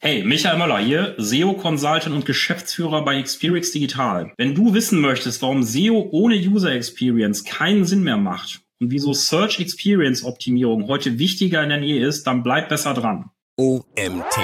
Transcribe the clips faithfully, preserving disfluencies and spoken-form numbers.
Hey, Michael Möller hier, S E O-Consultant und Geschäftsführer bei Xperix Digital. Wenn du wissen möchtest, warum S E O ohne User Experience keinen Sinn mehr macht und wieso Search Experience Optimierung heute wichtiger denn je ist, dann bleib besser dran. O M T.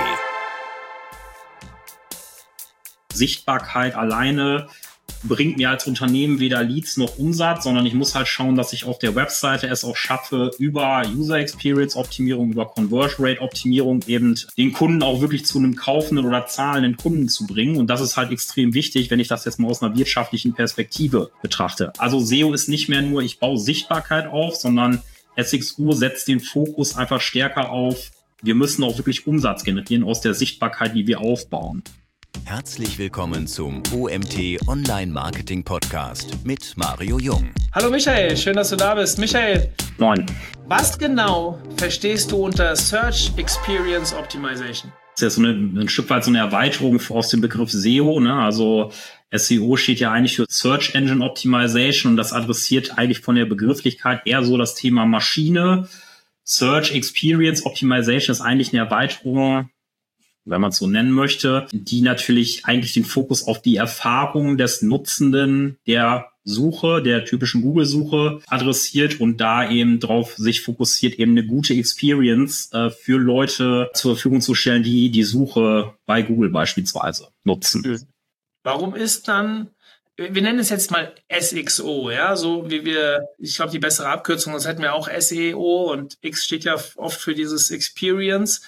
Sichtbarkeit alleine bringt mir als Unternehmen weder Leads noch Umsatz, sondern ich muss halt schauen, dass ich auf der Webseite es auch schaffe, über User Experience Optimierung, über Conversion Rate Optimierung eben den Kunden auch wirklich zu einem kaufenden oder zahlenden Kunden zu bringen. Und das ist halt extrem wichtig, wenn ich das jetzt mal aus einer wirtschaftlichen Perspektive betrachte. Also S E O ist nicht mehr nur, ich baue Sichtbarkeit auf, sondern S X O setzt den Fokus einfach stärker auf, wir müssen auch wirklich Umsatz generieren aus der Sichtbarkeit, die wir aufbauen. Herzlich willkommen zum O M T Online Marketing Podcast mit Mario Jung. Hallo Michael, schön, dass du da bist. Michael, Moin. Was genau verstehst du unter Search Experience Optimization? Das ist ja so eine, ein Stück weit so eine Erweiterung aus dem Begriff S E O, ne? Also S E O steht ja eigentlich für Search Engine Optimization und das adressiert eigentlich von der Begrifflichkeit eher so das Thema Maschine. Search Experience Optimization ist eigentlich eine Erweiterung, wenn man es so nennen möchte, die natürlich eigentlich den Fokus auf die Erfahrung des Nutzenden der Suche, der typischen Google-Suche adressiert und da eben drauf sich fokussiert, eben eine gute Experience äh, für Leute zur Verfügung zu stellen, die die Suche bei Google beispielsweise nutzen. Warum ist dann, wir nennen es jetzt mal S X O, ja, so wie wir, ich glaube, die bessere Abkürzung, das hätten wir auch S E O und X steht ja oft für dieses Experience.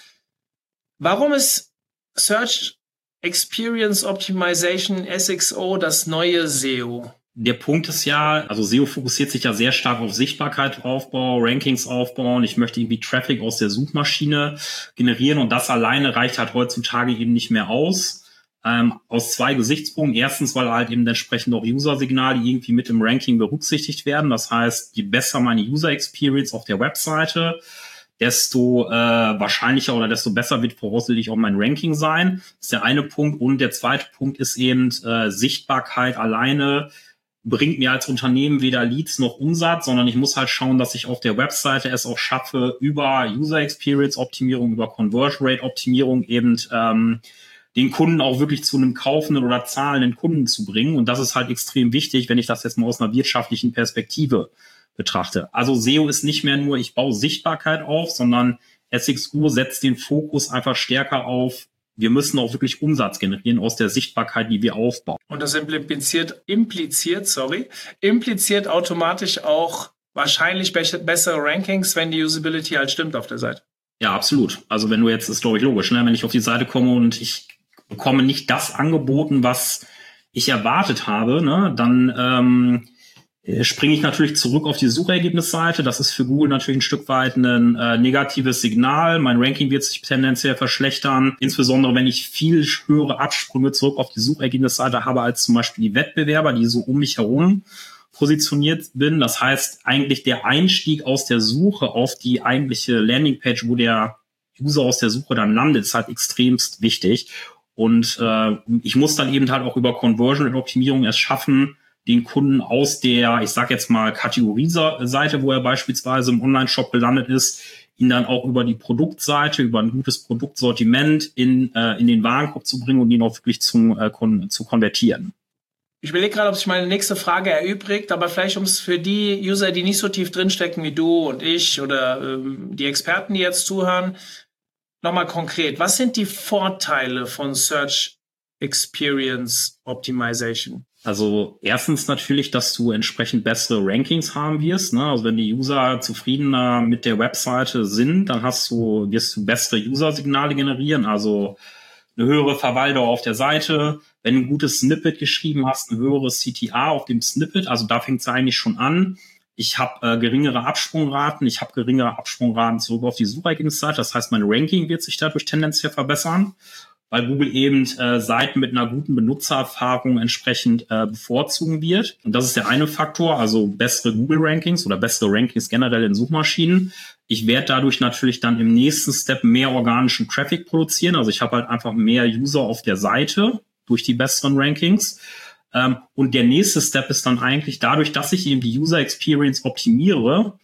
Warum ist Search Experience Optimization S X O das neue S E O? Der Punkt ist ja, also S E O fokussiert sich ja sehr stark auf Sichtbarkeit aufbauen, Rankings aufbauen. Ich möchte irgendwie Traffic aus der Suchmaschine generieren und das alleine reicht halt heutzutage eben nicht mehr aus. Ähm, aus zwei Gesichtspunkten. Erstens, weil halt eben entsprechend auch User-Signale irgendwie mit im Ranking berücksichtigt werden. Das heißt, je besser meine User Experience auf der Webseite, desto äh, wahrscheinlicher oder desto besser wird voraussichtlich auch mein Ranking sein. Das ist der eine Punkt. Und der zweite Punkt ist eben, äh, Sichtbarkeit alleine bringt mir als Unternehmen weder Leads noch Umsatz, sondern ich muss halt schauen, dass ich auf der Webseite es auch schaffe, über User Experience Optimierung, über Conversion Rate Optimierung eben ähm, den Kunden auch wirklich zu einem kaufenden oder zahlenden Kunden zu bringen. Und das ist halt extrem wichtig, wenn ich das jetzt mal aus einer wirtschaftlichen Perspektive betrachte. Also S E O ist nicht mehr nur, ich baue Sichtbarkeit auf, sondern S X O setzt den Fokus einfach stärker auf, wir müssen auch wirklich Umsatz generieren aus der Sichtbarkeit, die wir aufbauen. Und das impliziert, impliziert, sorry, impliziert automatisch auch wahrscheinlich be- bessere Rankings, wenn die Usability halt stimmt auf der Seite. Ja, absolut. Also wenn du jetzt, ist glaube ich logisch, ne? Wenn ich auf die Seite komme und ich bekomme nicht das angeboten, was ich erwartet habe, ne? Dann ähm, springe ich natürlich zurück auf die Suchergebnisseite. Das ist für Google natürlich ein Stück weit ein äh, negatives Signal. Mein Ranking wird sich tendenziell verschlechtern. Insbesondere, wenn ich viel höhere Absprünge zurück auf die Suchergebnisseite habe als zum Beispiel die Wettbewerber, die so um mich herum positioniert bin. Das heißt, eigentlich der Einstieg aus der Suche auf die eigentliche Landingpage, wo der User aus der Suche dann landet, ist halt extremst wichtig. Und äh, ich muss dann eben halt auch über Conversion und Optimierung erst schaffen, den Kunden aus der, ich sag jetzt mal, Kategorieseite, wo er beispielsweise im Online-Shop gelandet ist, ihn dann auch über die Produktseite, über ein gutes Produktsortiment in äh, in den Warenkorb zu bringen und ihn auch wirklich zu, äh, kon- zu konvertieren. Ich überlege gerade, ob sich meine nächste Frage erübrigt, aber vielleicht um es für die User, die nicht so tief drinstecken wie du und ich oder ähm, die Experten, die jetzt zuhören, nochmal konkret. Was sind die Vorteile von Search Experience Optimization? Also erstens natürlich, dass du entsprechend bessere Rankings haben wirst, ne? Also wenn die User zufriedener mit der Webseite sind, dann hast du, wirst du bessere User-Signale generieren, also eine höhere Verweildauer auf der Seite. Wenn du ein gutes Snippet geschrieben hast, ein höheres C T R auf dem Snippet, also da fängt es eigentlich schon an. Ich habe äh, geringere Absprungraten, ich habe geringere Absprungraten zurück auf die Suchergebnisseite, das heißt, mein Ranking wird sich dadurch tendenziell verbessern, weil Google eben äh, Seiten mit einer guten Benutzererfahrung entsprechend äh, bevorzugen wird. Und das ist der eine Faktor, also bessere Google-Rankings oder bessere Rankings generell in Suchmaschinen. Ich werde dadurch natürlich dann im nächsten Step mehr organischen Traffic produzieren. Also ich habe halt einfach mehr User auf der Seite durch die besseren Rankings. Ähm, und der nächste Step ist dann eigentlich dadurch, dass ich eben die User Experience optimiere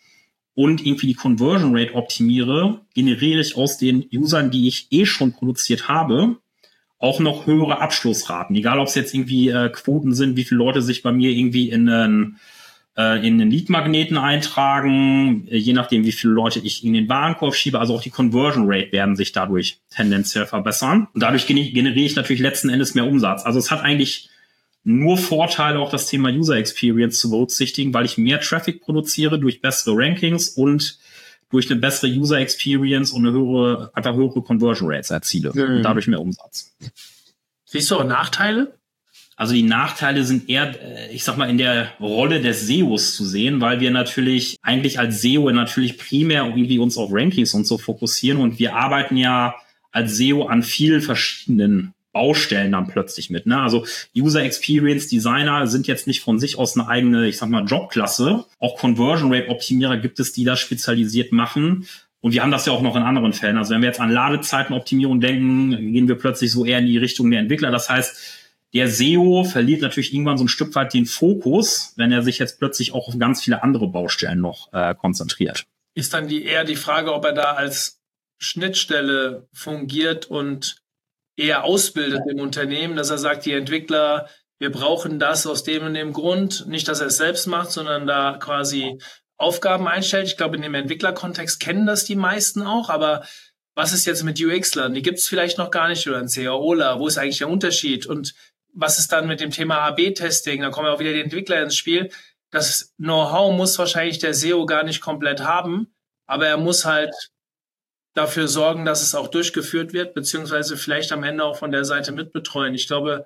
und irgendwie die Conversion Rate optimiere, generiere ich aus den Usern, die ich eh schon produziert habe, auch noch höhere Abschlussraten. Egal, ob es jetzt irgendwie äh, Quoten sind, wie viele Leute sich bei mir irgendwie in einen, äh, in einen Lead-Magneten eintragen, äh, je nachdem, wie viele Leute ich in den Warenkorb schiebe. Also auch die Conversion Rate werden sich dadurch tendenziell verbessern. Und dadurch generiere ich natürlich letzten Endes mehr Umsatz. Also es hat eigentlich nur Vorteile, auch das Thema User Experience zu berücksichtigen, weil ich mehr Traffic produziere durch bessere Rankings und durch eine bessere User Experience und eine höhere, einfach höhere Conversion Rates erziele mhm. und dadurch mehr Umsatz. Siehst du auch Nachteile? Also die Nachteile sind eher, ich sag mal, in der Rolle des S E Os zu sehen, weil wir natürlich eigentlich als S E O natürlich primär irgendwie uns auf Rankings und so fokussieren und wir arbeiten ja als S E O an vielen verschiedenen Baustellen dann plötzlich mit. Ne? Also User Experience Designer sind jetzt nicht von sich aus eine eigene, ich sag mal, Jobklasse. Auch Conversion Rate Optimierer gibt es, die das spezialisiert machen. Und wir haben das ja auch noch in anderen Fällen. Also wenn wir jetzt an Ladezeitenoptimierung denken, gehen wir plötzlich so eher in die Richtung der Entwickler. Das heißt, der S E O verliert natürlich irgendwann so ein Stück weit den Fokus, wenn er sich jetzt plötzlich auch auf ganz viele andere Baustellen noch äh, konzentriert. Ist dann die eher die Frage, ob er da als Schnittstelle fungiert und eher ausbildet im Unternehmen, dass er sagt, die Entwickler, wir brauchen das aus dem und dem Grund. Nicht, dass er es selbst macht, sondern da quasi Aufgaben einstellt. Ich glaube, in dem Entwicklerkontext kennen das die meisten auch. Aber was ist jetzt mit U X-Lern? Die gibt es vielleicht noch gar nicht oder ein C A O-ler. Wo ist eigentlich der Unterschied? Und was ist dann mit dem Thema A B Testing? Da kommen ja auch wieder die Entwickler ins Spiel. Das Know-how muss wahrscheinlich der S E O gar nicht komplett haben, aber er muss halt dafür sorgen, dass es auch durchgeführt wird, beziehungsweise vielleicht am Ende auch von der Seite mitbetreuen. Ich glaube,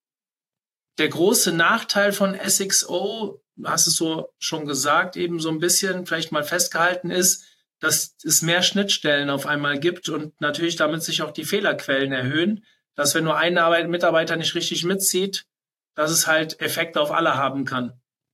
der große Nachteil von S X O, hast du so schon gesagt, eben so ein bisschen vielleicht mal festgehalten ist, dass es mehr Schnittstellen auf einmal gibt und natürlich damit sich auch die Fehlerquellen erhöhen, dass wenn nur ein Mitarbeiter nicht richtig mitzieht, dass es halt Effekte auf alle haben kann.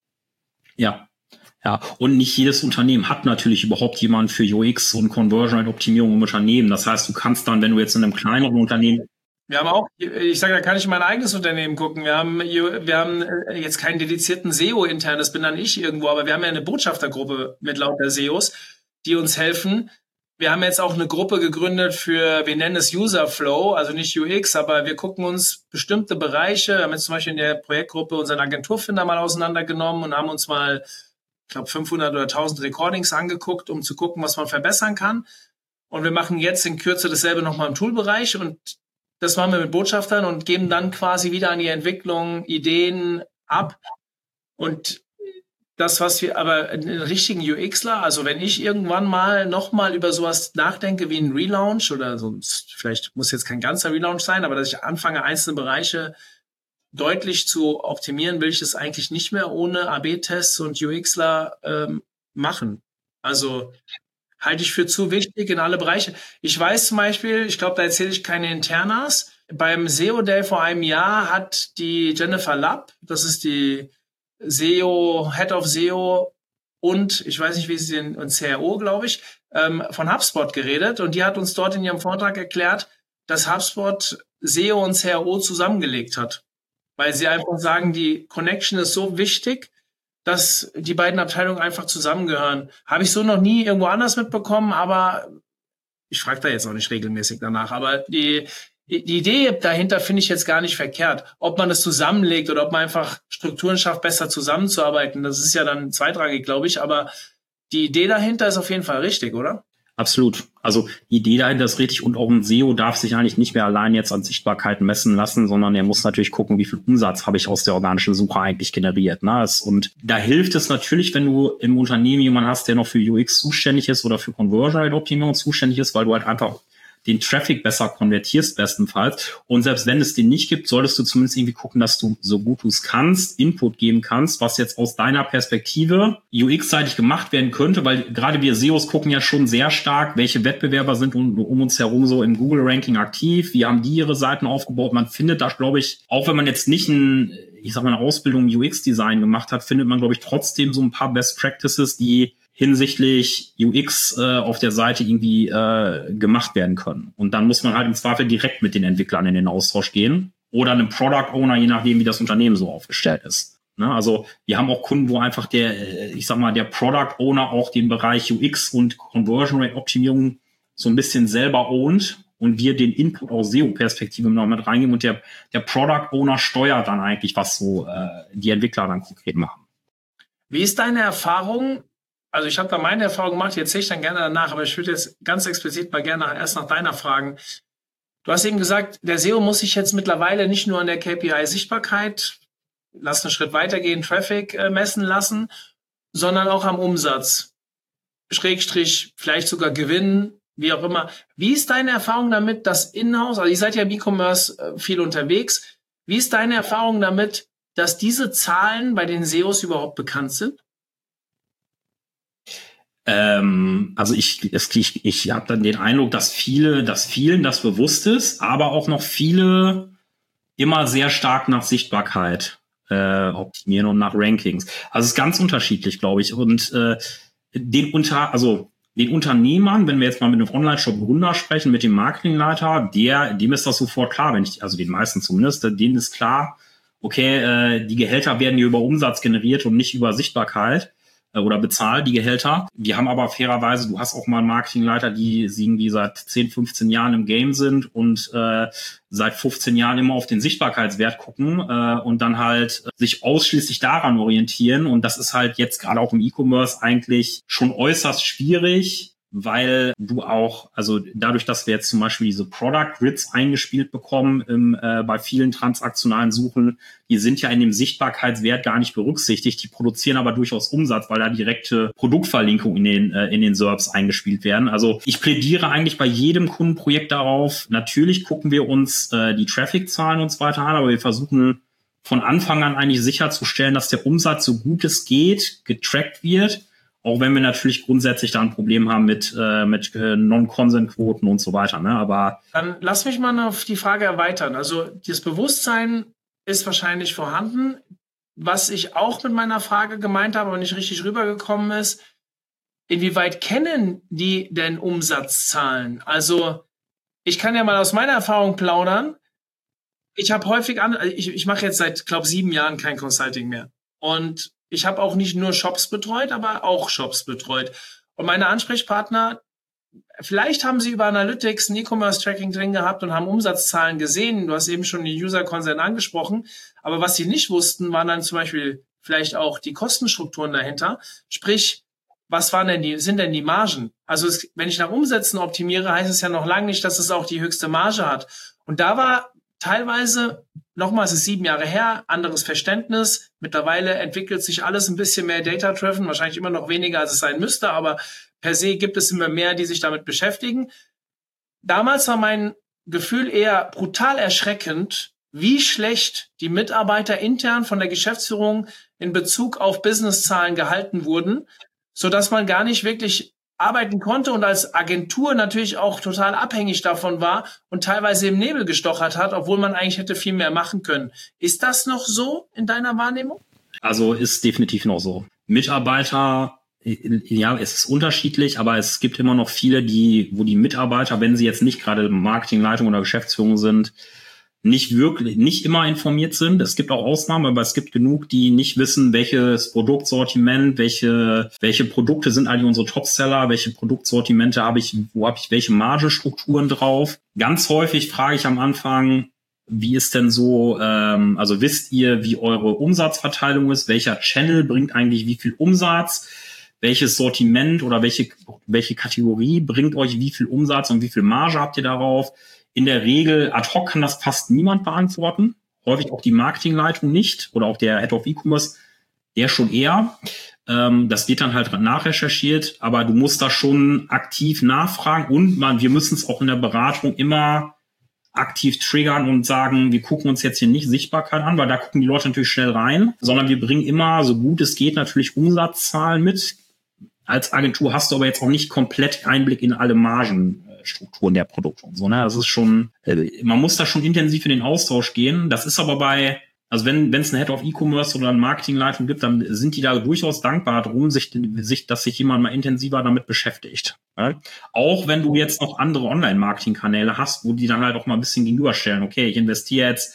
Ja. Ja, und nicht jedes Unternehmen hat natürlich überhaupt jemanden für U X und Conversion-Optimierung im Unternehmen. Das heißt, du kannst dann, wenn du jetzt in einem kleineren Unternehmen... Wir haben auch, ich sage, da kann ich in mein eigenes Unternehmen gucken. Wir haben, wir haben jetzt keinen dedizierten S E O intern, das bin dann ich irgendwo, aber wir haben ja eine Botschaftergruppe mit lauter S E Os, die uns helfen. Wir haben jetzt auch eine Gruppe gegründet für, wir nennen es User Flow, also nicht U X, aber wir gucken uns bestimmte Bereiche, wir haben jetzt zum Beispiel in der Projektgruppe unseren Agenturfinder mal auseinandergenommen und haben uns mal, ich glaube, fünfhundert oder tausend Recordings angeguckt, um zu gucken, was man verbessern kann. Und wir machen jetzt in Kürze dasselbe nochmal im Toolbereich und das machen wir mit Botschaftern und geben dann quasi wieder an die Entwicklung Ideen ab. Und das, was wir, aber einen richtigen U Xler, also wenn ich irgendwann mal nochmal über sowas nachdenke wie ein Relaunch oder so, vielleicht muss jetzt kein ganzer Relaunch sein, aber dass ich anfange, einzelne Bereiche deutlich zu optimieren, will ich das eigentlich nicht mehr ohne A B-Tests und U Xler ähm, machen. Also halte ich für zu wichtig in alle Bereiche. Ich weiß zum Beispiel, ich glaube, da erzähle ich keine Internas, beim S E O Day vor einem Jahr hat die Jennifer Lapp, das ist die S E O, Head of S E O und ich weiß nicht, wie sie den, und C R O, glaube ich, ähm, von HubSpot geredet und die hat uns dort in ihrem Vortrag erklärt, dass HubSpot S E O und C R O zusammengelegt hat. Weil sie einfach sagen, die Connection ist so wichtig, dass die beiden Abteilungen einfach zusammengehören. Habe ich so noch nie irgendwo anders mitbekommen, aber ich frage da jetzt noch nicht regelmäßig danach. Aber die, die Idee dahinter finde ich jetzt gar nicht verkehrt. Ob man das zusammenlegt oder ob man einfach Strukturen schafft, besser zusammenzuarbeiten, das ist ja dann zweitrangig, glaube ich. Aber die Idee dahinter ist auf jeden Fall richtig, oder? Absolut. Also die Idee dahinter ist richtig und auch ein S E O darf sich eigentlich nicht mehr allein jetzt an Sichtbarkeit messen lassen, sondern er muss natürlich gucken, wie viel Umsatz habe ich aus der organischen Suche eigentlich generiert. Ne? Und da hilft es natürlich, wenn du im Unternehmen jemanden hast, der noch für U X zuständig ist oder für Conversion Rate Optimierung zuständig ist, weil du halt einfach den Traffic besser konvertierst bestenfalls. Und selbst wenn es den nicht gibt, solltest du zumindest irgendwie gucken, dass du, so gut du es kannst, Input geben kannst, was jetzt aus deiner Perspektive U X-seitig gemacht werden könnte, weil gerade wir S E Os gucken ja schon sehr stark, welche Wettbewerber sind um, um uns herum so im Google-Ranking aktiv, wie haben die ihre Seiten aufgebaut. Man findet da, glaube ich, auch wenn man jetzt nicht ein, ich sag mal, eine Ausbildung im U X-Design gemacht hat, findet man, glaube ich, trotzdem so ein paar Best Practices, die hinsichtlich U X äh, auf der Seite irgendwie äh, gemacht werden können. Und dann muss man halt im Zweifel direkt mit den Entwicklern in den Austausch gehen oder einem Product Owner, je nachdem, wie das Unternehmen so aufgestellt ist. Ne? Also wir haben auch Kunden, wo einfach der, ich sag mal, der Product Owner auch den Bereich U X und Conversion Rate Optimierung so ein bisschen selber ownt und wir den Input aus S E O-Perspektive noch mit reingeben und der, der Product Owner steuert dann eigentlich, was so äh, die Entwickler dann konkret machen. Wie ist deine Erfahrung? Also ich habe da meine Erfahrung gemacht, jetzt sehe ich dann gerne danach, aber ich würde jetzt ganz explizit mal gerne erst nach deiner fragen. Du hast eben gesagt, der S E O muss sich jetzt mittlerweile nicht nur an der K P I-Sichtbarkeit, lass einen Schritt weitergehen, Traffic äh, messen lassen, sondern auch am Umsatz. Schrägstrich, vielleicht sogar Gewinn, wie auch immer. Wie ist deine Erfahrung damit, dass in-house, also ihr seid ja im E-Commerce äh, viel unterwegs, wie ist deine Erfahrung damit, dass diese Zahlen bei den S E Os überhaupt bekannt sind? Ähm, also ich, es, ich, ich habe dann den Eindruck, dass viele, dass vielen das bewusst ist, aber auch noch viele immer sehr stark nach Sichtbarkeit äh, optimieren und nach Rankings. Also es ist ganz unterschiedlich, glaube ich. Und äh, den unter, also den Unternehmern, wenn wir jetzt mal mit einem Online-Shop-Gründer sprechen, mit dem Marketingleiter, der, dem ist das sofort klar, wenn ich, also den meisten zumindest, denen ist klar, okay, äh, die Gehälter werden hier über Umsatz generiert und nicht über Sichtbarkeit äh, oder bezahlt, die Gehälter. Wir haben aber fairerweise, du hast auch mal einen Marketingleiter, die irgendwie seit zehn, fünfzehn Jahren im Game sind und äh, seit fünfzehn Jahren immer auf den Sichtbarkeitswert gucken äh, und dann halt sich ausschließlich daran orientieren. Und das ist halt jetzt gerade auch im E-Commerce eigentlich schon äußerst schwierig, weil du auch, also dadurch, dass wir jetzt zum Beispiel diese Product Grids eingespielt bekommen im, äh, bei vielen transaktionalen Suchen, die sind ja in dem Sichtbarkeitswert gar nicht berücksichtigt, die produzieren aber durchaus Umsatz, weil da direkte Produktverlinkungen in den, äh, in den S E R Ps eingespielt werden. Also ich plädiere eigentlich bei jedem Kundenprojekt darauf, natürlich gucken wir uns äh, die Traffic-Zahlen und so weiter an, aber wir versuchen von Anfang an eigentlich sicherzustellen, dass der Umsatz so gut es geht getrackt wird. Auch wenn wir natürlich grundsätzlich da ein Problem haben mit, äh, mit äh, Non-Consent-Quoten und so weiter. Ne? Aber dann lass mich mal auf die Frage erweitern. Also das Bewusstsein ist wahrscheinlich vorhanden. Was ich auch mit meiner Frage gemeint habe, aber nicht richtig rübergekommen ist, inwieweit kennen die denn Umsatzzahlen? Also ich kann ja mal aus meiner Erfahrung plaudern. Ich habe häufig, an, ich, ich mache jetzt seit, glaube sieben Jahren kein Consulting mehr. Und ich habe auch nicht nur Shops betreut, aber auch Shops betreut. Und meine Ansprechpartner, vielleicht haben sie über Analytics ein E-Commerce-Tracking drin gehabt und haben Umsatzzahlen gesehen. Du hast eben schon die User-Consent angesprochen. Aber was sie nicht wussten, waren dann zum Beispiel vielleicht auch die Kostenstrukturen dahinter. Sprich, was waren denn die, sind denn die Margen? Also es, wenn ich nach Umsätzen optimiere, heißt es ja noch lange nicht, dass es auch die höchste Marge hat. Und da war teilweise, nochmal, es ist sieben Jahre her, anderes Verständnis. Mittlerweile entwickelt sich alles ein bisschen mehr data-driven, wahrscheinlich immer noch weniger, als es sein müsste, aber per se gibt es immer mehr, die sich damit beschäftigen. Damals war mein Gefühl eher brutal erschreckend, wie schlecht die Mitarbeiter intern von der Geschäftsführung in Bezug auf Businesszahlen gehalten wurden, sodass man gar nicht wirklich arbeiten konnte und als Agentur natürlich auch total abhängig davon war und teilweise im Nebel gestochert hat, obwohl man eigentlich hätte viel mehr machen können. Ist das noch so in deiner Wahrnehmung? Also ist definitiv noch so. Mitarbeiter, ja, es ist unterschiedlich, aber es gibt immer noch viele, die, wo die Mitarbeiter, wenn sie jetzt nicht gerade Marketingleitung oder Geschäftsführung sind, nicht wirklich, nicht immer informiert sind. Es gibt auch Ausnahmen, aber es gibt genug, die nicht wissen, welches Produktsortiment, welche, welche Produkte sind eigentlich unsere Topseller, welche Produktsortimente habe ich, wo habe ich welche Margenstrukturen drauf. Ganz häufig frage ich am Anfang, wie ist denn so, ähm, also wisst ihr, wie eure Umsatzverteilung ist? Welcher Channel bringt eigentlich wie viel Umsatz? Welches Sortiment oder welche, welche Kategorie bringt euch wie viel Umsatz und wie viel Marge habt ihr darauf? In der Regel ad hoc kann das fast niemand beantworten. Häufig auch die Marketingleitung nicht oder auch der Head of E-Commerce, der schon eher. Ähm, das wird dann halt nachrecherchiert, aber du musst da schon aktiv nachfragen und man, wir müssen es auch in der Beratung immer aktiv triggern und sagen, wir gucken uns jetzt hier nicht Sichtbarkeit an, weil da gucken die Leute natürlich schnell rein, sondern wir bringen immer, so gut es geht, natürlich Umsatzzahlen mit. Als Agentur hast du aber jetzt auch nicht komplett Einblick in alle Margenstrukturen der Produkte und so, ne? Das ist schon, man muss da schon intensiv in den Austausch gehen. Das ist aber bei, also wenn wenn es eine Head of E-Commerce oder eine Marketingleitung gibt, dann sind die da durchaus dankbar drum, sich, sich dass sich jemand mal intensiver damit beschäftigt. Ne? Auch wenn du jetzt noch andere Online-Marketing-Kanäle hast, wo die dann halt auch mal ein bisschen gegenüberstellen. Okay, ich investiere jetzt,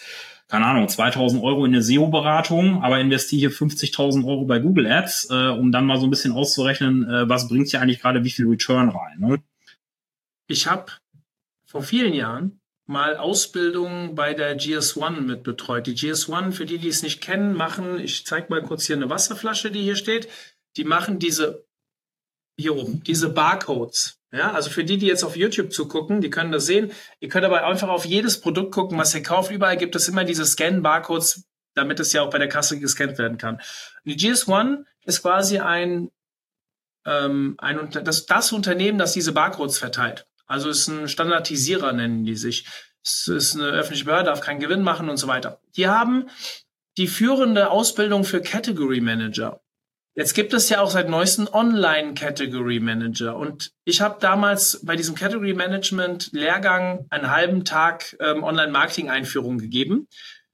keine Ahnung, zweitausend Euro in eine S E O-Beratung, aber investiere hier fünfzigtausend Euro bei Google Ads, äh, um dann mal so ein bisschen auszurechnen, äh, was bringt hier eigentlich gerade wie viel Return rein. Ne? Ich habe vor vielen Jahren mal Ausbildung bei der G S eins mit betreut. Die G S eins, für die, die es nicht kennen, machen, ich zeige mal kurz hier eine Wasserflasche, die hier steht, die machen diese, hier oben, diese Barcodes. Ja, also für die, die jetzt auf YouTube zugucken, die können das sehen. Ihr könnt aber einfach auf jedes Produkt gucken, was ihr kauft. Überall gibt es immer diese Scan-Barcodes, damit es ja auch bei der Kasse gescannt werden kann. Und die G S eins ist quasi ein, ähm, ein das, das Unternehmen, das diese Barcodes verteilt. Also ist ein Standardisierer, nennen die sich. Es ist eine öffentliche Behörde, darf keinen Gewinn machen und so weiter. Die haben die führende Ausbildung für Category Manager. Jetzt gibt es ja auch seit neuestem Online-Category Manager. Und ich habe damals bei diesem Category Management Lehrgang einen halben Tag ähm, Online-Marketing-Einführung gegeben.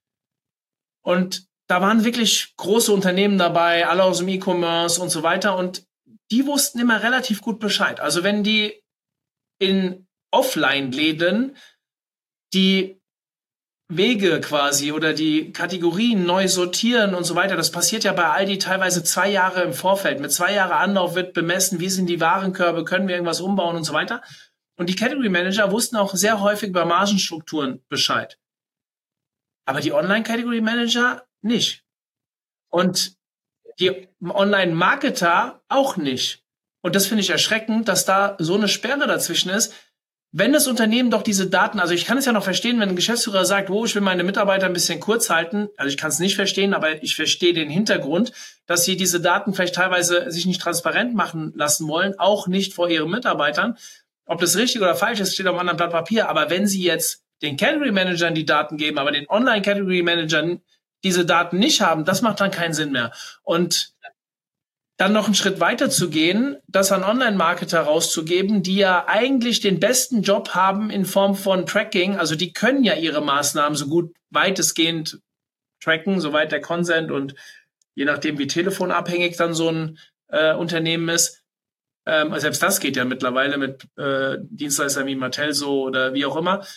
Und da waren wirklich große Unternehmen dabei, alle aus dem E-Commerce und so weiter. Und die wussten immer relativ gut Bescheid. Also wenn die in Offline-Läden die Wege quasi oder die Kategorien neu sortieren und so weiter. Das passiert ja bei Aldi teilweise zwei Jahre im Vorfeld. Mit zwei Jahren Anlauf wird bemessen, wie sind die Warenkörbe, können wir irgendwas umbauen und so weiter. Und die Category Manager wussten auch sehr häufig über Margenstrukturen Bescheid. Aber die Online-Category Manager nicht. Und die Online-Marketer auch nicht. Und das finde ich erschreckend, dass da so eine Sperre dazwischen ist. Wenn das Unternehmen doch diese Daten, also ich kann es ja noch verstehen, wenn ein Geschäftsführer sagt, oh, ich will meine Mitarbeiter ein bisschen kurz halten, also ich kann es nicht verstehen, aber ich verstehe den Hintergrund, dass sie diese Daten vielleicht teilweise sich nicht transparent machen lassen wollen, auch nicht vor ihren Mitarbeitern. Ob das richtig oder falsch ist, steht auf einem anderen Blatt Papier, aber wenn sie jetzt den Category Managern die Daten geben, aber den Online-Category Managern diese Daten nicht haben, das macht dann keinen Sinn mehr. Und dann noch einen Schritt weiter zu gehen, das an Online-Marketer rauszugeben, die ja eigentlich den besten Job haben in Form von Tracking. Also die können ja ihre Maßnahmen so gut weitestgehend tracken, soweit der Consent und je nachdem, wie telefonabhängig dann so ein äh, Unternehmen ist. Ähm, also selbst das geht ja mittlerweile mit äh, Dienstleistern wie Mattelso oder wie auch immer.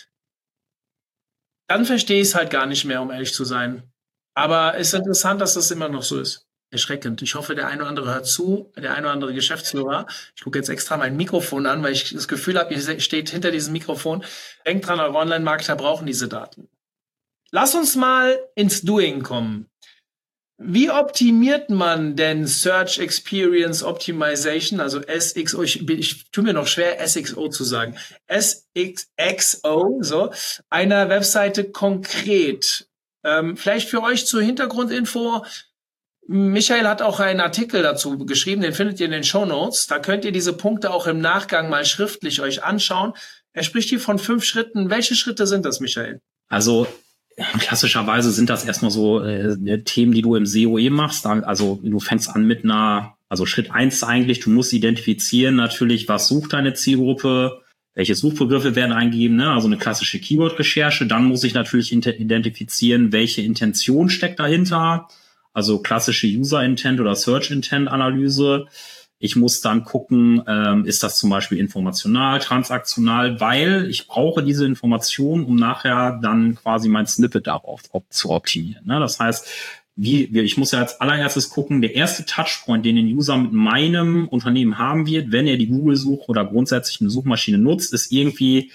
Dann verstehe ich es halt gar nicht mehr, um ehrlich zu sein. Aber es ist interessant, dass das immer noch so ist. Erschreckend. Ich hoffe, der eine oder andere hört zu, der eine oder andere Geschäftsführer. Ich gucke jetzt extra mein Mikrofon an, weil ich das Gefühl habe, ihr steht hinter diesem Mikrofon. Denkt dran, eure Online-Marketer brauchen diese Daten. Lass uns mal ins Doing kommen. Wie optimiert man denn Search Experience Optimization, also S X O, ich, ich tue mir noch schwer, S X O zu sagen, S X O, so, einer Webseite konkret? Ähm, vielleicht für euch zur Hintergrundinfo. Michael hat auch einen Artikel dazu geschrieben, den findet ihr in den Shownotes. Da könnt ihr diese Punkte auch im Nachgang mal schriftlich euch anschauen. Er spricht hier von fünf Schritten. Welche Schritte sind das, Michael? Also klassischerweise sind das erstmal so äh, Themen, die du im S E O eh machst. Also du fängst an mit einer, also Schritt eins eigentlich, du musst identifizieren natürlich, was sucht deine Zielgruppe, welche Suchbegriffe werden eingegeben, ne? Also eine klassische Keyword-Recherche. Dann muss ich natürlich identifizieren, welche Intention steckt dahinter. Also klassische User-Intent oder Search-Intent-Analyse. Ich muss dann gucken, ähm, ist das zum Beispiel informational, transaktional, weil ich brauche diese Information, um nachher dann quasi mein Snippet darauf op- zu optimieren. Ne? Das heißt, wie, wie, ich muss ja als allererstes gucken, der erste Touchpoint, den ein User mit meinem Unternehmen haben wird, wenn er die Google-Suche oder grundsätzlich eine Suchmaschine nutzt, ist irgendwie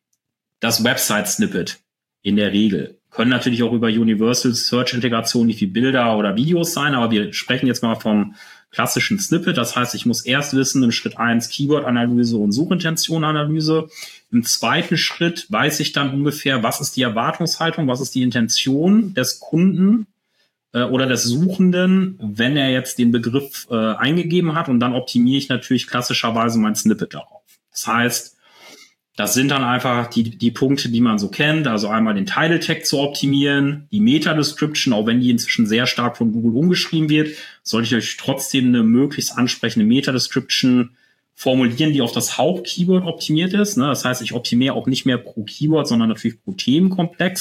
das Website-Snippet in der Regel. Können natürlich auch über Universal Search Integration nicht wie Bilder oder Videos sein, aber wir sprechen jetzt mal vom klassischen Snippet. Das heißt, ich muss erst wissen, im Schritt eins Keyword-Analyse und Suchintention-Analyse. Im zweiten Schritt weiß ich dann ungefähr, was ist die Erwartungshaltung, was ist die Intention des Kunden äh, oder des Suchenden, wenn er jetzt den Begriff äh, eingegeben hat, und dann optimiere ich natürlich klassischerweise mein Snippet darauf. Das heißt, das sind dann einfach die, die Punkte, die man so kennt. Also einmal den Title Tag zu optimieren, die Meta-Description, auch wenn die inzwischen sehr stark von Google umgeschrieben wird, sollte ich euch trotzdem eine möglichst ansprechende Meta-Description formulieren, die auf das Hauptkeyword optimiert ist. Das heißt, ich optimiere auch nicht mehr pro Keyword, sondern natürlich pro Themenkomplex.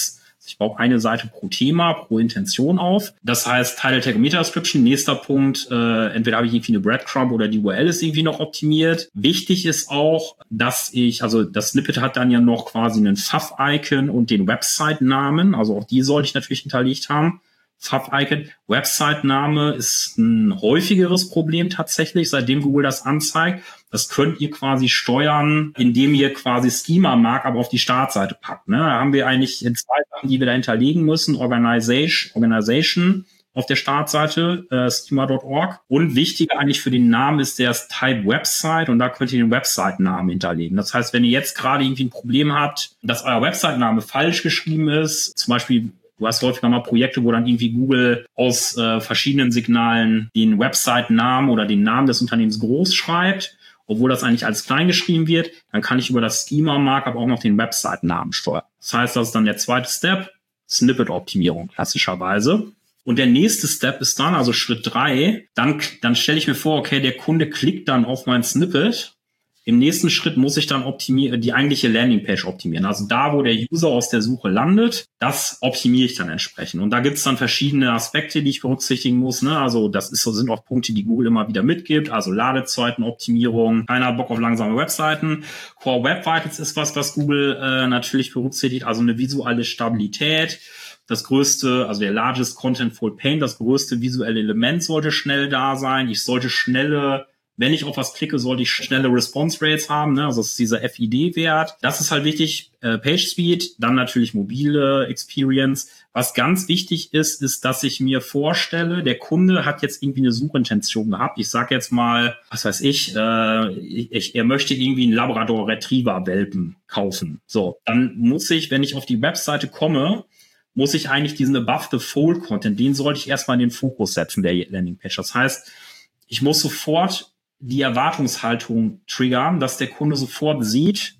Ich baue eine Seite pro Thema, pro Intention auf. Das heißt, Title Tag und Meta-Description. Nächster Punkt, äh, entweder habe ich irgendwie eine Breadcrumb oder die U R L ist irgendwie noch optimiert. Wichtig ist auch, dass ich, also das Snippet hat dann ja noch quasi einen Fav-Icon und den Website-Namen. Also auch die sollte ich natürlich hinterlegt haben. Fav-Icon. Website-Name ist ein häufigeres Problem tatsächlich, seitdem Google das anzeigt. Das könnt ihr quasi steuern, indem ihr quasi Schema-Markup auf die Startseite packt. Ne? Da haben wir eigentlich zwei Sachen, die wir da hinterlegen müssen. Organization, Organization auf der Startseite, äh, schema Punkt org. Und wichtiger eigentlich für den Namen ist der Type Website und da könnt ihr den Website-Namen hinterlegen. Das heißt, wenn ihr jetzt gerade irgendwie ein Problem habt, dass euer Website-Name falsch geschrieben ist, zum Beispiel du hast häufiger mal Projekte, wo dann irgendwie Google aus äh, verschiedenen Signalen den Website-Namen oder den Namen des Unternehmens groß schreibt, obwohl das eigentlich alles klein geschrieben wird, dann kann ich über das Schema-Markup auch noch den Website-Namen steuern. Das heißt, das ist dann der zweite Step, Snippet-Optimierung klassischerweise. Und der nächste Step ist dann, also Schritt drei, dann, dann stelle ich mir vor, okay, der Kunde klickt dann auf mein Snippet. Im nächsten Schritt muss ich dann optimieren, die eigentliche Landingpage optimieren. Also da, wo der User aus der Suche landet, das optimiere ich dann entsprechend. Und da gibt es dann verschiedene Aspekte, die ich berücksichtigen muss. Ne? Also das ist, sind auch Punkte, die Google immer wieder mitgibt. Also Ladezeitenoptimierung, keiner hat Bock auf langsame Webseiten. Core Web Vitals ist was, was Google äh, natürlich berücksichtigt. Also eine visuelle Stabilität. Das größte, also der largest contentful pane, das größte visuelle Element sollte schnell da sein. Ich sollte schnelle Wenn ich auf was klicke, sollte ich schnelle Response Rates haben, ne? Also das ist dieser F I D-Wert. Das ist halt wichtig. Äh, Page Speed, dann natürlich mobile Experience. Was ganz wichtig ist, ist, dass ich mir vorstelle, der Kunde hat jetzt irgendwie eine Suchintention gehabt. Ich sage jetzt mal, was weiß ich, äh, ich, er möchte irgendwie einen Labrador Retriever Welpen kaufen. So, dann muss ich, wenn ich auf die Webseite komme, muss ich eigentlich diesen Above the Fold Content, den sollte ich erstmal in den Fokus setzen, der Landingpage. Das heißt, ich muss sofort die Erwartungshaltung triggern, dass der Kunde sofort sieht,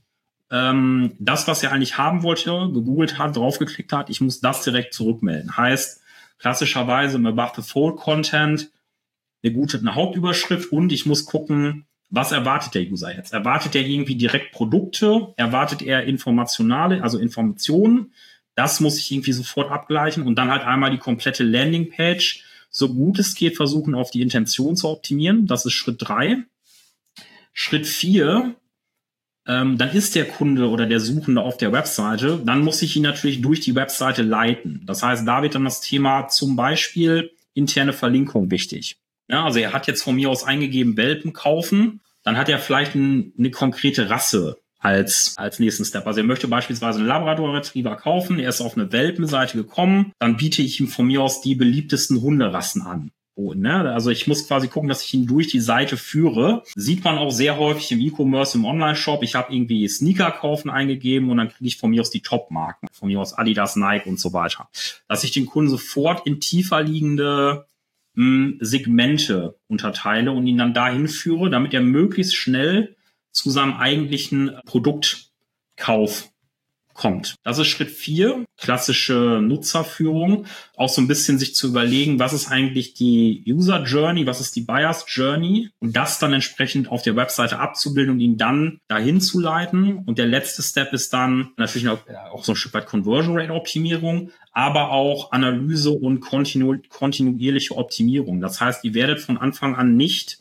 ähm, das, was er eigentlich haben wollte, gegoogelt hat, draufgeklickt hat, ich muss das direkt zurückmelden. Heißt, klassischerweise im Above the Fold Content eine gute eine Hauptüberschrift und ich muss gucken, was erwartet der User jetzt? Erwartet er irgendwie direkt Produkte? Erwartet er informationale, also Informationen? Das muss ich irgendwie sofort abgleichen und dann halt einmal die komplette Landingpage so gut es geht versuchen, auf die Intention zu optimieren. Das ist Schritt drei. Schritt vier, ähm, dann ist der Kunde oder der Suchende auf der Webseite. Dann muss ich ihn natürlich durch die Webseite leiten. Das heißt, da wird dann das Thema zum Beispiel interne Verlinkung wichtig. Ja, also er hat jetzt von mir aus eingegeben, Welpen kaufen. Dann hat er vielleicht ein, eine konkrete Rasse als als nächsten Step. Also er möchte beispielsweise einen Labrador Retriever kaufen, er ist auf eine Welpenseite gekommen, dann biete ich ihm von mir aus die beliebtesten Hunderassen an. Oh, ne? Also ich muss quasi gucken, dass ich ihn durch die Seite führe. Sieht man auch sehr häufig im E-Commerce, im Online-Shop. Ich habe irgendwie Sneaker kaufen eingegeben und dann kriege ich von mir aus die Top-Marken, von mir aus Adidas, Nike und so weiter. Dass ich den Kunden sofort in tiefer liegende mh, Segmente unterteile und ihn dann dahin führe, damit er möglichst schnell zu seinem eigentlichen Produktkauf kommt. Das ist Schritt vier, klassische Nutzerführung. Auch so ein bisschen sich zu überlegen, was ist eigentlich die User Journey, was ist die Buyers Journey und das dann entsprechend auf der Webseite abzubilden und ihn dann dahin zu leiten. Und der letzte Step ist dann natürlich auch, auch so ein Stück weit Conversion Rate Optimierung, aber auch Analyse und kontinu kontinuierliche Optimierung. Das heißt, ihr werdet von Anfang an nicht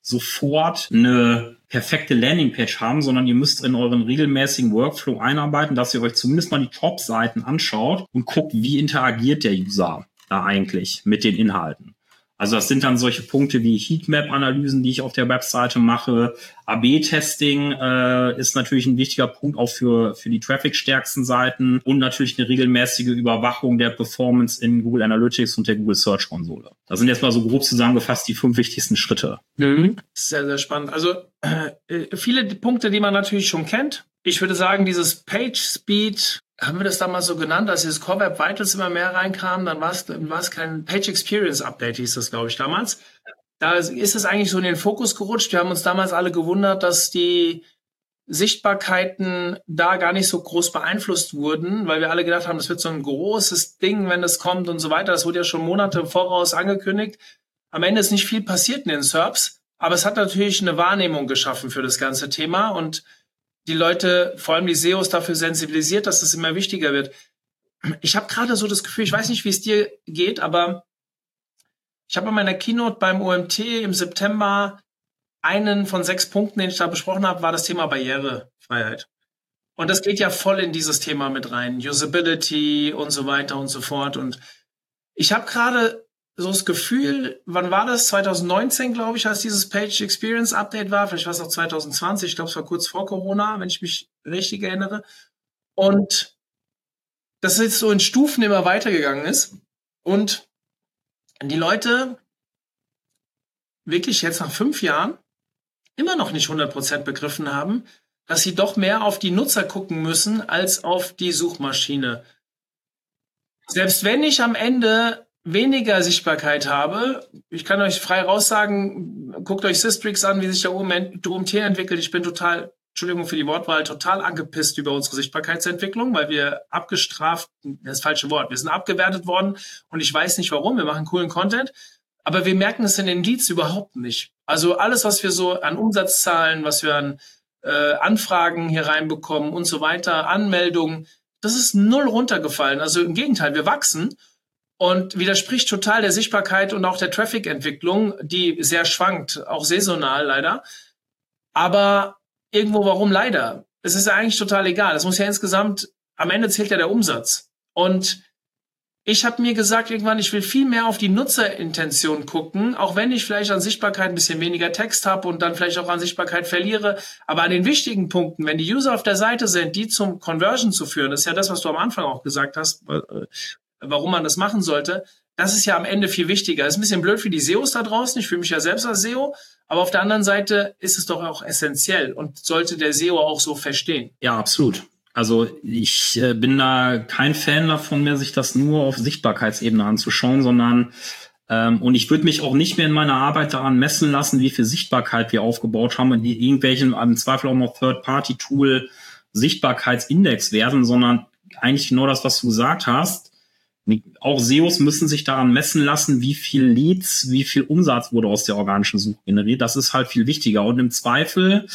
sofort eine perfekte Landingpage haben, sondern ihr müsst in euren regelmäßigen Workflow einarbeiten, dass ihr euch zumindest mal die Top-Seiten anschaut und guckt, wie interagiert der User da eigentlich mit den Inhalten. Also das sind dann solche Punkte wie Heatmap-Analysen, die ich auf der Webseite mache. A B Testing äh, ist natürlich ein wichtiger Punkt auch für für die trafficstärksten Seiten und natürlich eine regelmäßige Überwachung der Performance in Google Analytics und der Google Search Konsole. Das sind jetzt mal so grob zusammengefasst die fünf wichtigsten Schritte. Mhm. Sehr, sehr spannend. Also äh, viele Punkte, die man natürlich schon kennt. Ich würde sagen, dieses Page Speed, haben wir das damals so genannt, als dieses Core Web Vitals immer mehr reinkam, dann war es dann war es kein Page Experience Update, hieß das, glaube ich, damals. Da ist es eigentlich so in den Fokus gerutscht. Wir haben uns damals alle gewundert, dass die Sichtbarkeiten da gar nicht so groß beeinflusst wurden, weil wir alle gedacht haben, das wird so ein großes Ding, wenn das kommt und so weiter. Das wurde ja schon Monate im Voraus angekündigt. Am Ende ist nicht viel passiert in den S E R Ps, aber es hat natürlich eine Wahrnehmung geschaffen für das ganze Thema und die Leute, vor allem die S E Os, dafür sensibilisiert, dass das immer wichtiger wird. ich habe gerade so das Gefühl, ich weiß nicht, wie es dir geht, aber ich habe in meiner Keynote beim O M T im September einen von sechs Punkten, den ich da besprochen habe, war das Thema Barrierefreiheit. Und das geht ja voll in dieses Thema mit rein. Usability und so weiter und so fort. Und ich habe gerade so das Gefühl, wann war das? zwanzig neunzehn, glaube ich, als dieses Page Experience Update war. Vielleicht war es auch zwanzig zwanzig. Ich glaube, es war kurz vor Corona, wenn ich mich richtig erinnere. Und dass es jetzt so in Stufen immer weitergegangen ist. Und die Leute wirklich jetzt nach fünf Jahren immer noch nicht hundert Prozent begriffen haben, dass sie doch mehr auf die Nutzer gucken müssen als auf die Suchmaschine. Selbst wenn ich am Ende weniger Sichtbarkeit habe, ich kann euch frei raussagen, guckt euch Systrix an, wie sich der O M T entwickelt. Ich bin total, Entschuldigung für die Wortwahl, total angepisst über unsere Sichtbarkeitsentwicklung, weil wir abgestraft, das falsche Wort, wir sind abgewertet worden und ich weiß nicht warum, wir machen coolen Content, aber wir merken es in den Leads überhaupt nicht. Also alles, was wir so an Umsatzzahlen, was wir an äh, Anfragen hier reinbekommen und so weiter, Anmeldungen, das ist null runtergefallen. Also im Gegenteil, wir wachsen und widerspricht total der Sichtbarkeit und auch der Traffic-Entwicklung, die sehr schwankt, auch saisonal leider. Aber irgendwo, warum leider? Es ist ja eigentlich total egal. Es muss ja insgesamt, am Ende zählt ja der Umsatz. Und ich habe mir gesagt, irgendwann, ich will viel mehr auf die Nutzerintention gucken, auch wenn ich vielleicht an Sichtbarkeit ein bisschen weniger Text habe und dann vielleicht auch an Sichtbarkeit verliere. Aber an den wichtigen Punkten, wenn die User auf der Seite sind, die zum Conversion zu führen, das ist ja das, was du am Anfang auch gesagt hast, warum man das machen sollte, das ist ja am Ende viel wichtiger. Das ist ein bisschen blöd für die S E Os da draußen. Ich fühle mich ja selbst als S E O. Aber auf der anderen Seite ist es doch auch essentiell und sollte der S E O auch so verstehen. Ja, absolut. Also ich äh, bin da kein Fan davon mehr, sich das nur auf Sichtbarkeitsebene anzuschauen, sondern ähm, und ich würde mich auch nicht mehr in meiner Arbeit daran messen lassen, wie viel Sichtbarkeit wir aufgebaut haben und die irgendwelchen, im Zweifel auch noch Third-Party-Tool Sichtbarkeitsindex werden, sondern eigentlich genau das, was du gesagt hast. Auch S E Os müssen sich daran messen lassen, wie viel Leads, wie viel Umsatz wurde aus der organischen Suche generiert. Das ist halt viel wichtiger. Und im Zweifel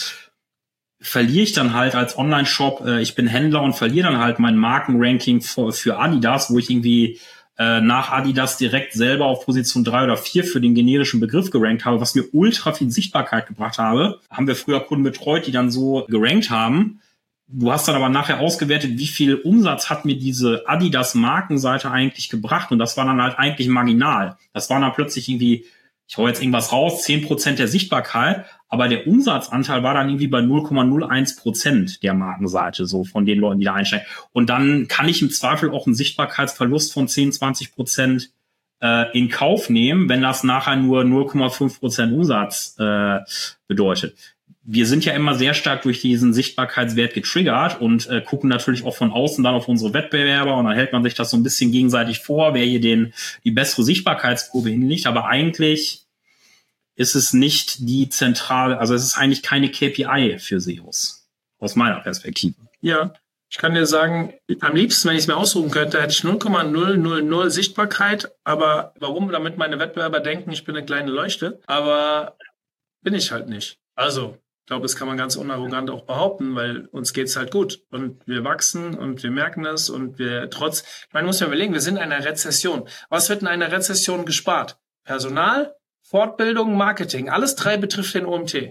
verliere ich dann halt als Online-Shop, äh, ich bin Händler und verliere dann halt mein Markenranking für, für Adidas, wo ich irgendwie äh, nach Adidas direkt selber auf Position drei oder vier für den generischen Begriff gerankt habe, was mir ultra viel Sichtbarkeit gebracht habe. Haben wir früher Kunden betreut, die dann so gerankt haben. Du hast dann aber nachher ausgewertet, wie viel Umsatz hat mir diese Adidas-Markenseite eigentlich gebracht. Und das war dann halt eigentlich marginal. Das war dann plötzlich irgendwie, ich hau jetzt irgendwas raus, zehn Prozent der Sichtbarkeit. Aber der Umsatzanteil war dann irgendwie bei null Komma null eins Prozent der Markenseite, so von den Leuten, die da einsteigen. Und dann kann ich im Zweifel auch einen Sichtbarkeitsverlust von zehn, zwanzig Prozent äh, in Kauf nehmen, wenn das nachher nur null Komma fünf Prozent Umsatz äh, bedeutet. Wir sind ja immer sehr stark durch diesen Sichtbarkeitswert getriggert und äh, gucken natürlich auch von außen dann auf unsere Wettbewerber und dann hält man sich das so ein bisschen gegenseitig vor, wer hier den die bessere Sichtbarkeitskurve hinlegt. Aber eigentlich ist es nicht die zentrale, also es ist eigentlich keine K P I für S E Os, aus meiner Perspektive. Ja, ich kann dir sagen, am liebsten, wenn ich es mir aussuchen könnte, hätte ich null Komma null null null Sichtbarkeit. Aber warum? Damit meine Wettbewerber denken, ich bin eine kleine Leuchte. Aber bin ich halt nicht. Also ich glaube, das kann man ganz unarrogant auch behaupten, weil uns geht's halt gut und wir wachsen und wir merken das und wir trotz, ich meine, muss man überlegen, wir sind in einer Rezession. Was wird in einer Rezession gespart? Personal, Fortbildung, Marketing, alles drei betrifft den O M T.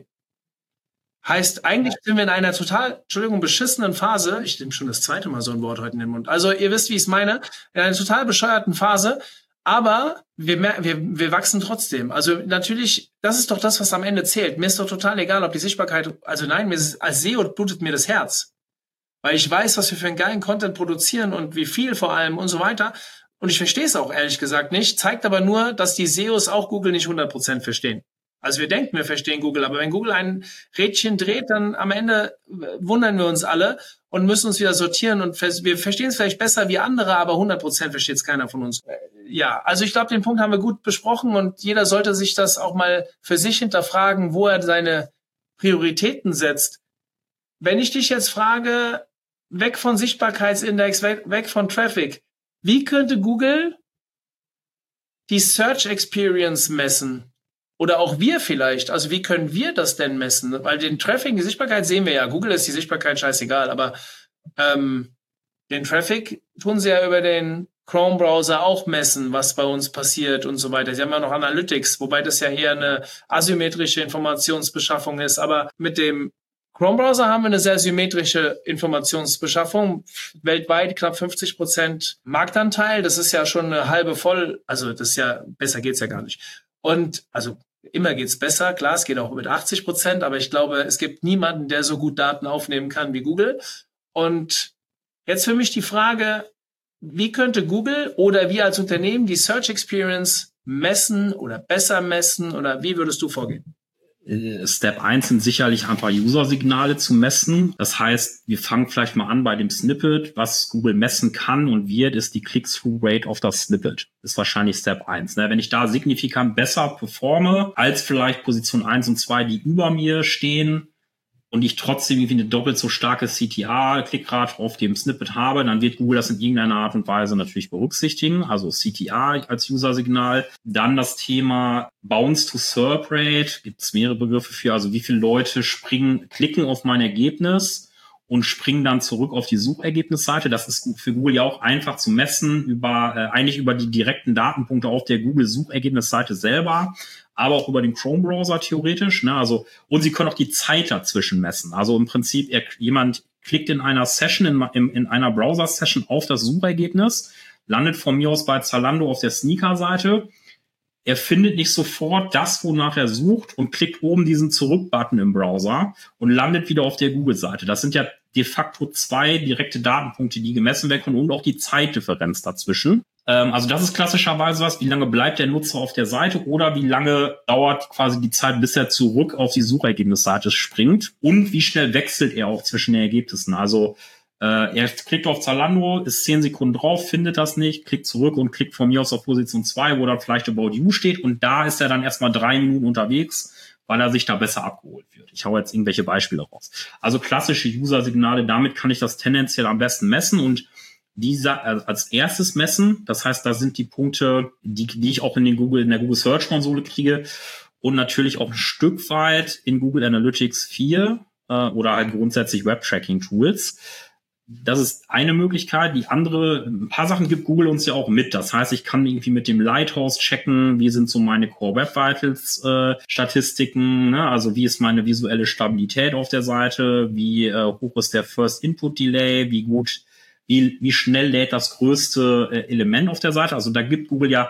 Heißt, eigentlich sind wir in einer total, Entschuldigung, beschissenen Phase, ich nehme schon das zweite Mal so ein Wort heute in den Mund, also ihr wisst, wie ich es meine, in einer total bescheuerten Phase, aber wir, wir, wir wachsen trotzdem. Also natürlich, das ist doch das, was am Ende zählt. Mir ist doch total egal, ob die Sichtbarkeit, also nein, mir ist, als S E O blutet mir das Herz. Weil ich weiß, was wir für einen geilen Content produzieren und wie viel vor allem und so weiter. Und ich verstehe es auch ehrlich gesagt nicht. Zeigt aber nur, dass die S E Os auch Google nicht hundert Prozent verstehen. Also wir denken, wir verstehen Google, aber wenn Google ein Rädchen dreht, dann am Ende wundern wir uns alle und müssen uns wieder sortieren und wir verstehen es vielleicht besser wie andere, aber hundert Prozent versteht es keiner von uns. Ja, also ich glaube, den Punkt haben wir gut besprochen und jeder sollte sich das auch mal für sich hinterfragen, wo er seine Prioritäten setzt. Wenn ich dich jetzt frage, weg von Sichtbarkeitsindex, weg, weg von Traffic, wie könnte Google die Search Experience messen? Oder auch wir vielleicht. Also wie können wir das denn messen? Weil den Traffic, die Sichtbarkeit sehen wir ja. Google ist die Sichtbarkeit scheißegal. Aber ähm, den Traffic tun sie ja über den Chrome-Browser auch messen, was bei uns passiert und so weiter. Sie haben ja noch Analytics, wobei das ja eher eine asymmetrische Informationsbeschaffung ist. Aber mit dem Chrome-Browser haben wir eine sehr symmetrische Informationsbeschaffung. Weltweit knapp fünfzig Prozent Marktanteil. Das ist ja schon eine halbe voll. Also das ist ja, besser geht's ja gar nicht. Und also immer geht's besser. Klar, es geht auch mit achtzig Prozent. Aber ich glaube, es gibt niemanden, der so gut Daten aufnehmen kann wie Google. Und jetzt für mich die Frage, wie könnte Google oder wir als Unternehmen die Search Experience messen oder besser messen oder wie würdest du vorgehen? Step eins sind sicherlich einfach User-Signale zu messen. Das heißt, wir fangen vielleicht mal an bei dem Snippet. Was Google messen kann und wird, ist die Click-Through-Rate auf das Snippet. Das ist wahrscheinlich Step eins. Wenn ich da signifikant besser performe als vielleicht Position eins und zwei, die über mir stehen, und ich trotzdem irgendwie eine doppelt so starke C T R-Klickrate auf dem Snippet habe, dann wird Google das in irgendeiner Art und Weise natürlich berücksichtigen. Also C T R als User-Signal. Dann das Thema Bounce-to-Serp-Rate. Gibt es mehrere Begriffe für. Also wie viele Leute springen, klicken auf mein Ergebnis und springen dann zurück auf die Suchergebnisseite. Das ist für Google ja auch einfach zu messen, über äh, eigentlich über die direkten Datenpunkte auf der Google-Suchergebnisseite selber, aber auch über den Chrome-Browser theoretisch. Ne? Also, und sie können auch die Zeit dazwischen messen. Also im Prinzip, er, jemand klickt in einer Session, in, in, in einer Browser-Session auf das Suchergebnis, landet von mir aus bei Zalando auf der Sneaker-Seite. Er findet nicht sofort das, wonach er sucht und klickt oben diesen Zurück-Button im Browser und landet wieder auf der Google-Seite. Das sind ja de facto zwei direkte Datenpunkte, die gemessen werden können und auch die Zeitdifferenz dazwischen. Ähm, also das ist klassischerweise was, wie lange bleibt der Nutzer auf der Seite oder wie lange dauert quasi die Zeit, bis er zurück auf die Suchergebnisseite springt und wie schnell wechselt er auch zwischen den Ergebnissen. Also Äh, er klickt auf Zalando, ist zehn Sekunden drauf, findet das nicht, klickt zurück und klickt von mir aus auf Position zwei, wo dann vielleicht About You steht und da ist er dann erstmal drei Minuten unterwegs, weil er sich da besser abgeholt wird. Ich hau jetzt irgendwelche Beispiele raus. Also klassische User-Signale, damit kann ich das tendenziell am besten messen und diese als erstes messen. Das heißt, da sind die Punkte, die, die ich auch in den Google, in der Google Search Konsole kriege und natürlich auch ein Stück weit in Google Analytics vier äh, oder halt grundsätzlich Web-Tracking-Tools. Das ist eine Möglichkeit. Die andere, ein paar Sachen gibt Google uns ja auch mit. Das heißt, ich kann irgendwie mit dem Lighthouse checken, wie sind so meine Core Web Vitals äh, Statistiken, ne? Also wie ist meine visuelle Stabilität auf der Seite, wie äh, hoch ist der First Input Delay, wie gut, wie, wie schnell lädt das größte äh, Element auf der Seite. Also da gibt Google ja,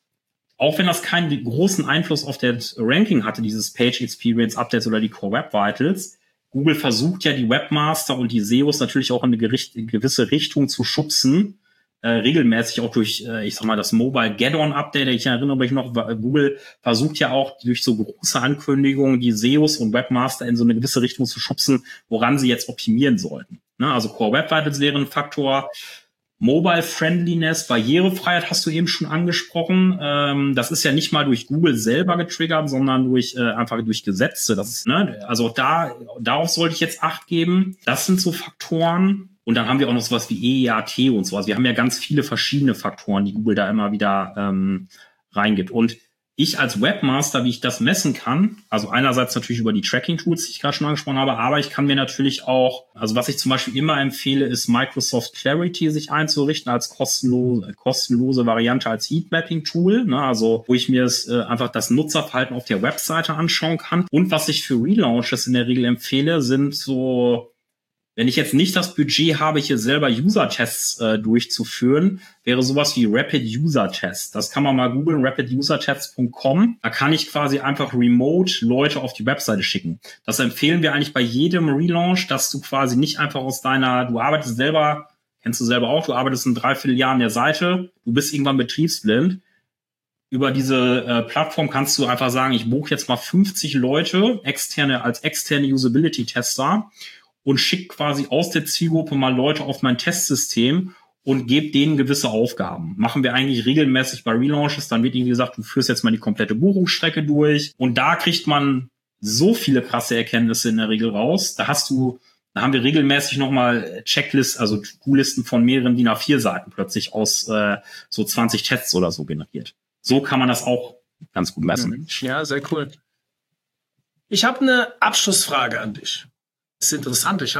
auch wenn das keinen großen Einfluss auf das Ranking hatte, dieses Page Experience Updates oder die Core Web Vitals, Google versucht ja, die Webmaster und die S E Os natürlich auch in eine gericht- gewisse Richtung zu schubsen, äh, regelmäßig auch durch, äh, ich sag mal, das Mobile Get-On-Update. Ich erinnere mich noch, Google versucht ja auch durch so große Ankündigungen die S E Os und Webmaster in so eine gewisse Richtung zu schubsen, woran sie jetzt optimieren sollten. Ne? Also Core Web Vitals wäre ein Faktor. Mobile Friendliness, Barrierefreiheit hast du eben schon angesprochen. Ähm, das ist ja nicht mal durch Google selber getriggert, sondern durch äh, einfach durch Gesetze. Das ist, ne, also da darauf sollte ich jetzt Acht geben. Das sind so Faktoren. Und dann haben wir auch noch sowas wie E E A T und sowas. Wir haben ja ganz viele verschiedene Faktoren, die Google da immer wieder ähm, reingibt. Und ich als Webmaster, wie ich das messen kann, also einerseits natürlich über die Tracking-Tools, die ich gerade schon angesprochen habe, aber ich kann mir natürlich auch, also was ich zum Beispiel immer empfehle, ist Microsoft Clarity sich einzurichten als kostenlose, kostenlose Variante als Heatmapping-Tool, ne, also wo ich mir es, äh, einfach das Nutzerverhalten auf der Webseite anschauen kann. Und was ich für Relaunches in der Regel empfehle, sind so, wenn ich jetzt nicht das Budget habe, hier selber User-Tests äh, durchzuführen, wäre sowas wie Rapid User-Test. Das kann man mal googeln, rapid user tests punkt com. Da kann ich quasi einfach remote Leute auf die Webseite schicken. Das empfehlen wir eigentlich bei jedem Relaunch, dass du quasi nicht einfach aus deiner, du arbeitest selber, kennst du selber auch, du arbeitest in dreiviertel Jahren der Seite, du bist irgendwann betriebsblind. Über diese äh, Plattform kannst du einfach sagen, ich buche jetzt mal fünfzig Leute externe als externe Usability-Tester und schickt quasi aus der Zielgruppe mal Leute auf mein Testsystem und gebe denen gewisse Aufgaben. Machen wir eigentlich regelmäßig bei Relaunches, dann wird ihnen gesagt, du führst jetzt mal die komplette Buchungsstrecke durch und da kriegt man so viele krasse Erkenntnisse in der Regel raus. Da hast du, da haben wir regelmäßig nochmal Checklisten, also To-Do-Listen von mehreren D I N A vier Seiten plötzlich aus äh, so zwanzig Tests oder so generiert. So kann man das auch ganz gut messen. Ja, sehr cool. Ich habe eine Abschlussfrage an dich. Das ist interessant. Ich habe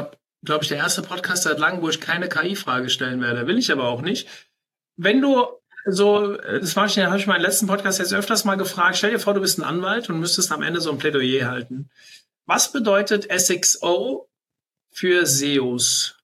glaube ich, der erste Podcast seit langem, wo ich keine K I-Frage stellen werde. Will ich aber auch nicht. Wenn du so, das habe ich, hab ich meinen letzten Podcast jetzt öfters mal gefragt, stell dir vor, du bist ein Anwalt und müsstest am Ende so ein Plädoyer halten. Was bedeutet S X O für S E Os?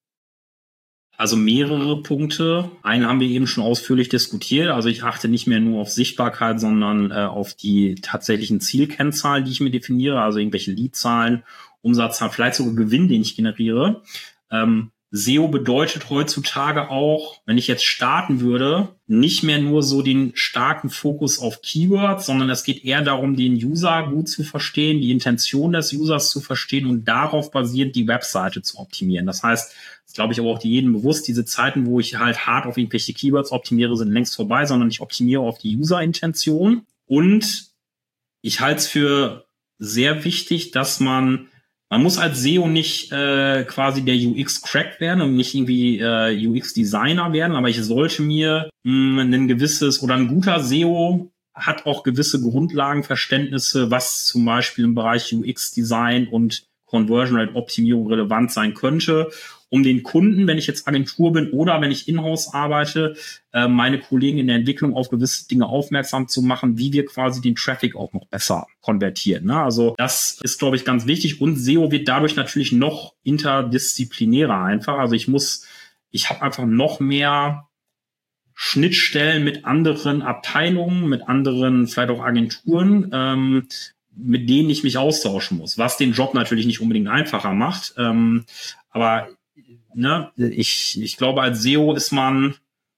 Also mehrere Punkte. Einen haben wir eben schon ausführlich diskutiert. Also ich achte nicht mehr nur auf Sichtbarkeit, sondern äh, auf die tatsächlichen Zielkennzahlen, die ich mir definiere. Also irgendwelche Leadzahlen, Umsatzzahlen, vielleicht sogar Gewinn, den ich generiere. Ähm, S E O bedeutet heutzutage auch, wenn ich jetzt starten würde, nicht mehr nur so den starken Fokus auf Keywords, sondern es geht eher darum, den User gut zu verstehen, die Intention des Users zu verstehen und darauf basierend die Webseite zu optimieren. Das heißt, das glaube ich aber auch jedem bewusst, diese Zeiten, wo ich halt hart auf irgendwelche Keywords optimiere, sind längst vorbei, sondern ich optimiere auf die User-Intention. Und ich halte es für sehr wichtig, dass man Man muss als S E O nicht äh, quasi der U X-Crack werden und nicht irgendwie äh, U X-Designer werden, aber ich sollte mir mh, ein gewisses oder ein guter S E O hat auch gewisse Grundlagenverständnisse, was zum Beispiel im Bereich U X-Design und Conversion Rate Optimierung relevant sein könnte, um den Kunden, wenn ich jetzt Agentur bin oder wenn ich in-house arbeite, äh, meine Kollegen in der Entwicklung auf gewisse Dinge aufmerksam zu machen, wie wir quasi den Traffic auch noch besser konvertieren. Ne? Also das ist, glaube ich, ganz wichtig und S E O wird dadurch natürlich noch interdisziplinärer einfach. Also ich muss, ich habe einfach noch mehr Schnittstellen mit anderen Abteilungen, mit anderen vielleicht auch Agenturen, ähm, mit denen ich mich austauschen muss, was den Job natürlich nicht unbedingt einfacher macht. Ähm, aber ne, ich, ich glaube, als S E O ist man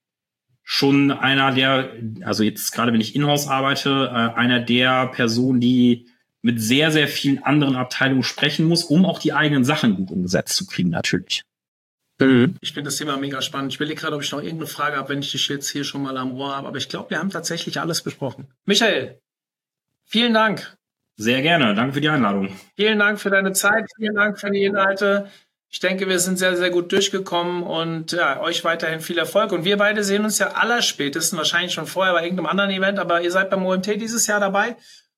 schon einer der, also jetzt gerade wenn ich in-house arbeite, äh, einer der Personen, die mit sehr, sehr vielen anderen Abteilungen sprechen muss, um auch die eigenen Sachen gut umgesetzt zu kriegen, natürlich. Mhm. Ich finde das Thema mega spannend. Ich will gerade, ob ich noch irgendeine Frage habe, wenn ich dich jetzt hier schon mal am Ohr habe. Aber ich glaube, wir haben tatsächlich alles besprochen. Michael, vielen Dank. Sehr gerne. Danke für die Einladung. Vielen Dank für deine Zeit. Vielen Dank für die Inhalte. Ich denke, wir sind sehr, sehr gut durchgekommen und ja, euch weiterhin viel Erfolg. Und wir beide sehen uns ja allerspätestens, wahrscheinlich schon vorher bei irgendeinem anderen Event, aber ihr seid beim O M T dieses Jahr dabei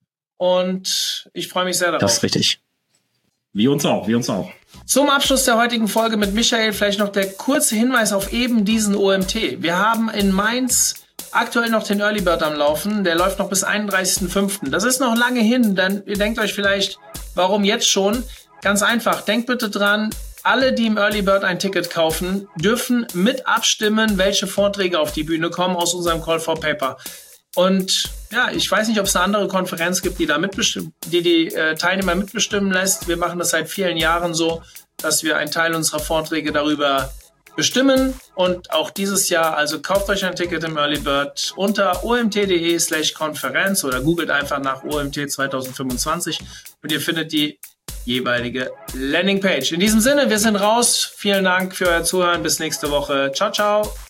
und ich freue mich sehr darauf. Das ist richtig. Wir uns auch, wir uns auch. Zum Abschluss der heutigen Folge mit Michael vielleicht noch der kurze Hinweis auf eben diesen O M T. Wir haben in Mainz aktuell noch den Early Bird am Laufen. Der läuft noch bis einunddreißigsten fünften Das ist noch lange hin. Dann ihr denkt euch vielleicht, warum jetzt schon? Ganz einfach. Denkt bitte dran, alle, die im Early Bird ein Ticket kaufen, dürfen mit abstimmen, welche Vorträge auf die Bühne kommen aus unserem Call for Paper. Und ja, ich weiß nicht, ob es eine andere Konferenz gibt, die da mitbestimmt, die die äh, Teilnehmer mitbestimmen lässt. Wir machen das seit vielen Jahren so, dass wir einen Teil unserer Vorträge darüber bestimmen. Und auch dieses Jahr, also kauft euch ein Ticket im Early Bird unter omt.de slash Konferenz oder googelt einfach nach O M T zwanzig fünfundzwanzig und ihr findet die jeweilige Landingpage. In diesem Sinne, wir sind raus. Vielen Dank für euer Zuhören. Bis nächste Woche. Ciao, ciao.